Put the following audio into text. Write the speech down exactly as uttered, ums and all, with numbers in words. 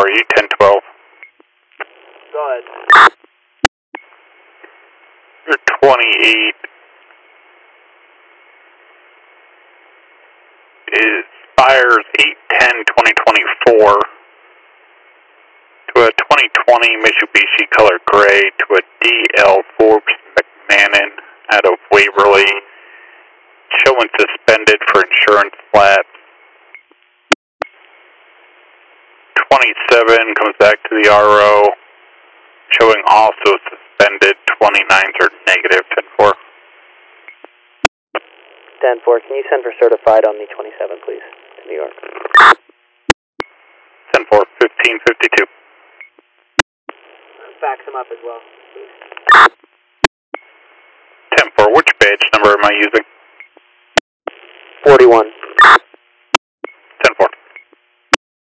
are you? ten twelve. Go ahead. You're twenty-eight. Is Spires eight ten twenty twenty-four to a twenty twenty Mitsubishi Color Gray to a D L Forbes McMahon out of Waverly, showing suspended for insurance lapse. twenty-seven comes back to the R O, showing also suspended. twenty-nines are negative. ten four. ten four, can you send for certified on the twenty-seven, please, to New York? ten four, fifteen fifty-two. Fax them up as well, please. ten four, which badge number am I using? forty-one.